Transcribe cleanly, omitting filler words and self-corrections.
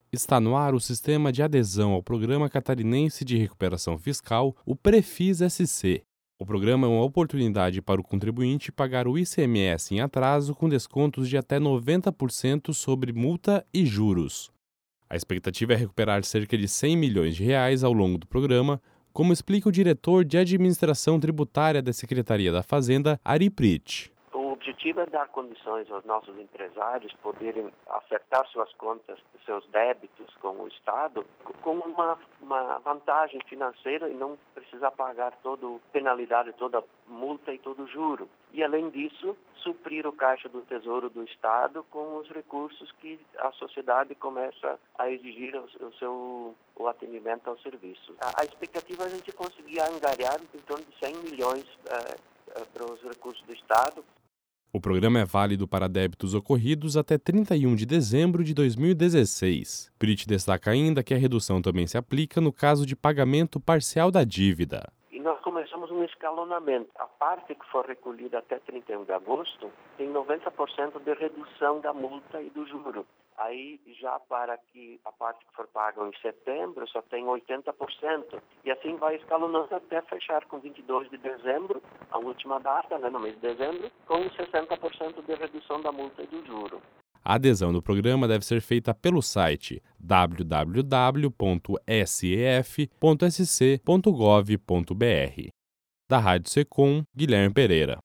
Está no ar o sistema de adesão ao Programa Catarinense de Recuperação Fiscal, o Prefis-SC. O programa é uma oportunidade para o contribuinte pagar o ICMS em atraso com descontos de até 90% sobre multa e juros. A expectativa é recuperar cerca de R$ 100 milhões ao longo do programa, como explica o diretor de Administração Tributária da Secretaria da Fazenda, Ari Prit. O objetivo é dar condições aos nossos empresários poderem acertar suas contas, seus débitos com o Estado, com uma vantagem financeira e não precisar pagar toda penalidade, toda multa e todo juro. E, além disso, suprir o caixa do Tesouro do Estado com os recursos que a sociedade começa a exigir o atendimento ao serviço. A expectativa é a gente conseguir angariar em torno de 100 milhões para os recursos do Estado. O programa é válido para débitos ocorridos até 31 de dezembro de 2016. Prit destaca ainda que a redução também se aplica no caso de pagamento parcial da dívida. E nós começamos um escalonamento. A parte que for recolhida até 31 de agosto tem 90% de redução da multa e do juro. Aí, já para que a parte que for paga em setembro, só tem 80%. E assim vai escalonando até fechar com 22 de dezembro, a última data, no mês de dezembro, com 60% de redução da multa e do juro. A adesão do programa deve ser feita pelo site www.sef.sc.gov.br. Da Rádio Secom, Guilherme Pereira.